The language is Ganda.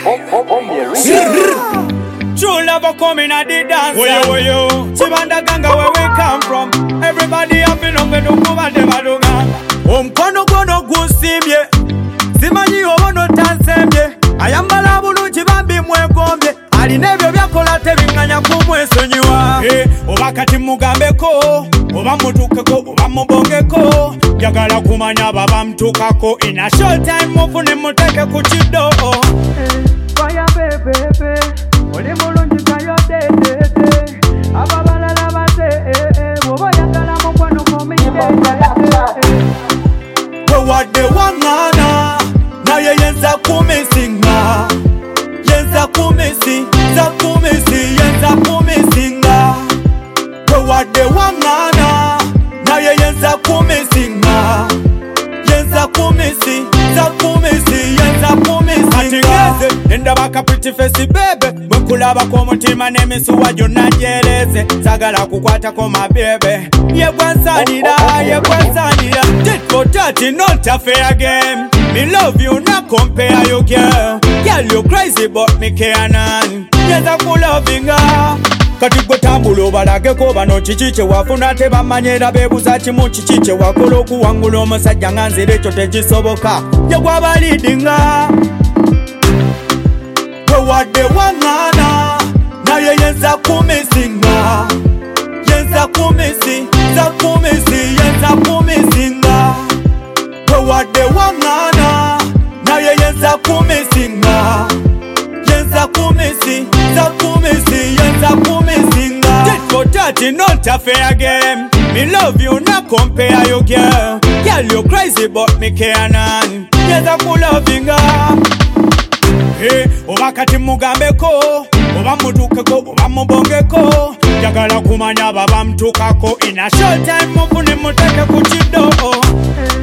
True lover coming at the dance. Chibanda ganga where we come from. Everybody happy no me no kuba de balunga. Kono kono gusimye. Simanyi obono tansemye. Ayambala bulungi bambi mwegombye. Alinebyo byakola tebinganya kumwesonyiwa. Oba kati mugambeko, oba mutukeko, oba mubongeko. Jagala kumanya baba mtukako. In a short time mufune muteke kuchido. Fire baby, oli mulungi kayo de. Ababalala bate, woba yagala mukwano komide. Wadde wangana, na yenza kumisinga. Yenza kumisi, yenza kumisinga. Wadde wangana, na yenza kumisinga. Yenza kumisi, yenza kumisinga. Enda baka pretty face baby. Mwekulaba kwa mutima nemisuwa jona jeleze. Sagala kukwata kwa mabebe. Yegwansanira. Tit for tat, not a fair game. Me love you, not compare you, girl. Girl, you crazy, but me care none. Yes, I'm full loving her. Katigo tambulo balageko bano chichiche wafuna teba manyera bebuza chimu chichiche wakolo kuwangula omusajja nganzira ekyo tekisoboka yegwa balidinga wadde wangana naye yenza kumisinga yenza kumisinga wadde wangana naye yenza kumisinga yenza kumisinga. Tit for tat, not a fair game. Me love you, not compare you, girl. Girl, you crazy, but me care none. Yes, I'm full loving her. Oba kati mugambeko, oba mutukeko, oba mubongeko. Jagala kumanya baba mtukako. In a short time mufune muteke kuchido.